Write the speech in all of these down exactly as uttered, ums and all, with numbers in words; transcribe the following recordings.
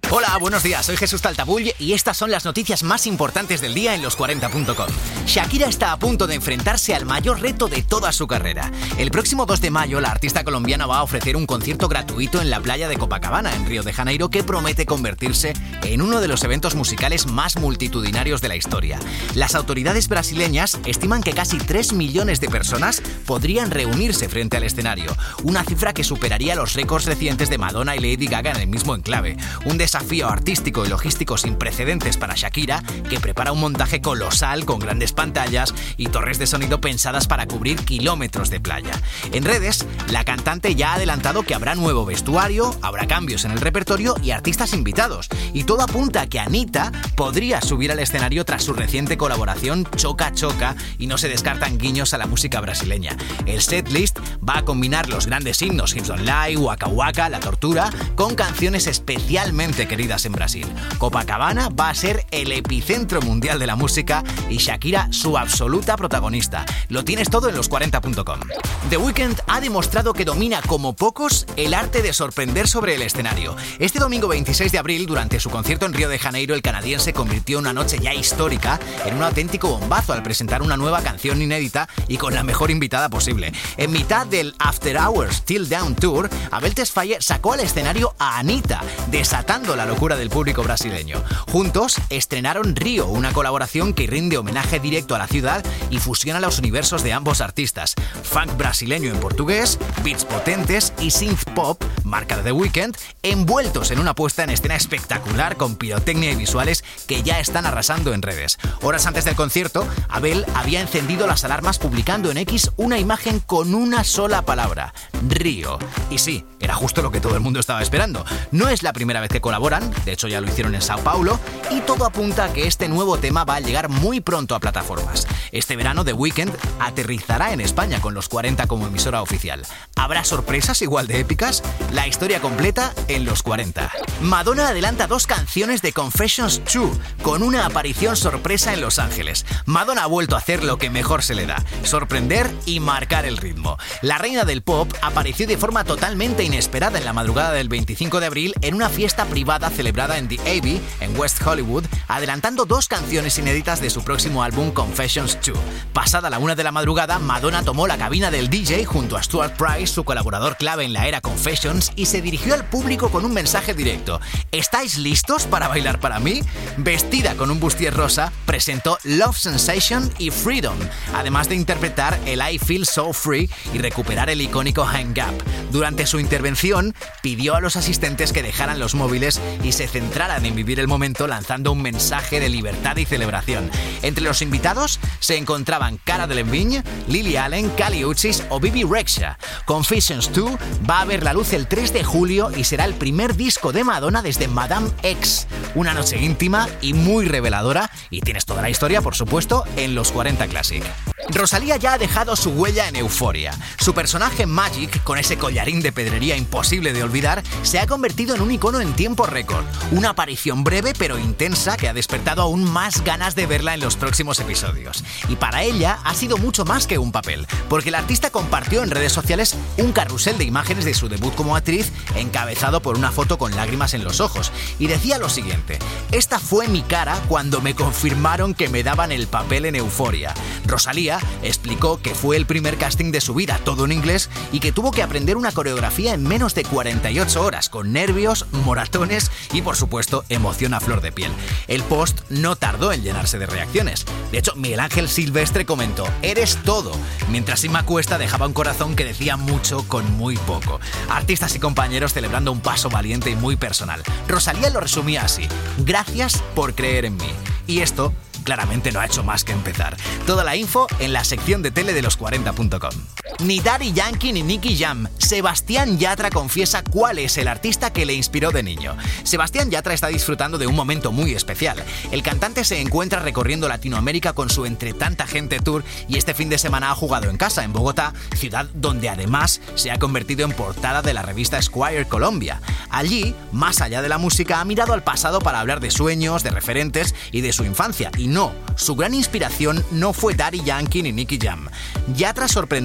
Hola, buenos días, soy Jesús Taltabull y estas son las noticias más importantes del día en los cuarenta punto com. Shakira está a punto de enfrentarse al mayor reto de toda su carrera. El próximo dos de mayo, la artista colombiana va a ofrecer un concierto gratuito en la playa de Copacabana, en Río de Janeiro, que promete convertirse en uno de los eventos musicales más multitudinarios de la historia. Las autoridades brasileñas estiman que casi tres millones de personas podrían reunirse frente al escenario, una cifra que superaría los récords recientes de Madonna y Lady Gaga en el mismo enclave. Un desafío artístico y logístico sin precedentes para Shakira, que prepara un montaje colosal con grandes pantallas y torres de sonido pensadas para cubrir kilómetros de playa. En redes, la cantante ya ha adelantado que habrá nuevo vestuario, habrá cambios en el repertorio y artistas invitados, y todo apunta a que Anitta podría subir al escenario tras su reciente colaboración Choca Choca, y no se descartan guiños a la música brasileña. El setlist va a combinar los grandes himnos Hips Don't Lie, Waka Waka, La Tortura, con canciones especialmente queridas en Brasil. Copacabana va a ser el epicentro mundial de la música y Shakira su absoluta protagonista. Lo tienes todo en los cuarenta punto com. The Weeknd ha demostrado que domina como pocos el arte de sorprender sobre el escenario. Este domingo veintiséis de abril, durante su concierto en Río de Janeiro, el canadiense convirtió una noche ya histórica en un auténtico bombazo al presentar una nueva canción inédita y con la mejor invitada posible. En mitad del After Hours Till Down Tour, Abel Tesfaye sacó al escenario a Anitta, desatando la locura del público brasileño. Juntos estrenaron Río, una colaboración que rinde homenaje directo a la ciudad y fusiona los universos de ambos artistas. Funk brasileño en portugués, beats potentes y synth pop, marca de The Weeknd, envueltos en una puesta en escena espectacular con pirotecnia y visuales que ya están arrasando en redes. Horas antes del concierto, Abel había encendido las alarmas publicando en X una imagen con una sola palabra: Río. Y sí, era justo lo que todo el mundo estaba esperando. No es la primera vez que colaboran, de hecho ya lo hicieron en Sao Paulo, y todo apunta a que este nuevo tema va a llegar muy pronto a plataformas. Este verano The Weeknd aterrizará en España con los cuarenta como emisora oficial. ¿Habrá sorpresas igual de épicas? La historia completa en los cuarenta. Madonna adelanta dos canciones de Confessions dos con una aparición sorpresa en Los Ángeles. Madonna ha vuelto a hacer lo que mejor se le da: sorprender y marcar el ritmo. La reina del pop apareció de forma totalmente inesperada en la madrugada del veinticinco de abril en una fiesta privada celebrada en The Abbey, en West Hollywood, adelantando dos canciones inéditas de su próximo álbum Confessions dos. Pasada la una de la madrugada, Madonna tomó la cabina del D J junto a Stuart Price, su colaborador clave en la era Confessions, y se dirigió al público con un mensaje directo: ¿estáis listos para bailar para mí? Vestida con un bustier rosa, presentó Love Sensation y Freedom, además de interpretar el I Feel So Free y recuperar el icónico Hang Up. Durante su intervención, pidió a los asistentes que dejaran los móviles y se centraran en vivir el momento, lanzando un mensaje de libertad y celebración. Entre los invitados se encontraban Cara Delevingne, Lily Allen, Kali Uchis o Bibi Rexha. Confessions dos va a ver la luz el tres de julio y será el primer disco de Madonna desde Madame X. Una noche íntima y muy reveladora, y tienes toda la historia, por supuesto, en los cuarenta Classic. Rosalía ya ha dejado su huella en Euphoria. Su personaje Magic, con ese collarín de pedrería imposible de olvidar, se ha convertido en un icono en tiempo récord. Una aparición breve pero intensa que ha despertado aún más ganas de verla en los próximos episodios. Y para ella ha sido mucho más que un papel, porque la artista compartió en redes sociales un carrusel de imágenes de su debut como actriz, encabezado por una foto con lágrimas en los ojos, y decía lo siguiente: esta fue mi cara cuando me confirmaron que me daban el papel en Euphoria. Rosalía explicó que fue el primer casting de su vida, todo en inglés, y que tuvo que aprender una coreografía en menos de cuarenta y ocho horas, con nervios, moratones y, por supuesto, emoción a flor de piel. El post no tardó en llenarse de reacciones. De hecho, Miguel Ángel Silvestre comentó: eres todo, mientras Inma Cuesta dejaba un corazón que decía mucho con muy poco. Artistas y compañeros celebrando un paso valiente y muy personal. Rosalía lo resumía así: gracias por creer en mí. Y esto claramente no ha hecho más que empezar. Toda la info en la sección de tele de los cuarenta punto com. Ni Daddy Yankee ni Nicky Jam. Sebastián Yatra confiesa cuál es el artista que le inspiró de niño. Sebastián Yatra está disfrutando de un momento muy especial. El cantante se encuentra recorriendo Latinoamérica con su Entre Tanta Gente Tour y este fin de semana ha jugado en casa, en Bogotá, ciudad donde además se ha convertido en portada de la revista Esquire Colombia. Allí, más allá de la música, ha mirado al pasado para hablar de sueños, de referentes y de su infancia. Y no, su gran inspiración no fue Daddy Yankee ni Nicky Jam. Yatra sorprendió al confesar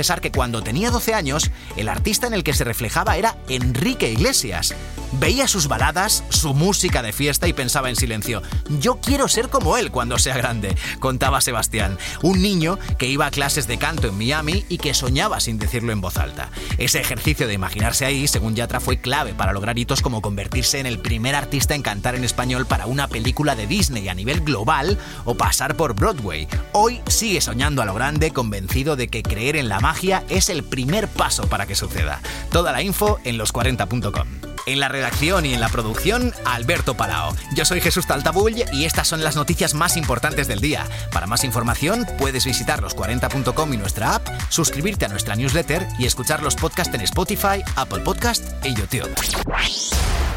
confesar que cuando tenía doce años, el artista en el que se reflejaba era Enrique Iglesias. Veía sus baladas, su música de fiesta y pensaba en silencio: yo quiero ser como él cuando sea grande, contaba Sebastián, un niño que iba a clases de canto en Miami y que soñaba sin decirlo en voz alta. Ese ejercicio de imaginarse ahí, según Yatra, fue clave para lograr hitos como convertirse en el primer artista en cantar en español para una película de Disney a nivel global o pasar por Broadway. Hoy sigue soñando a lo grande, convencido de que creer en la magia es el primer paso para que suceda. Toda la info en los cuarenta punto com. En la redacción y en la producción, Alberto Palao. Yo soy Jesús Taltabull y estas son las noticias más importantes del día. Para más información puedes visitar los cuarenta punto com y nuestra app, suscribirte a nuestra newsletter y escuchar los podcasts en Spotify, Apple Podcast y YouTube.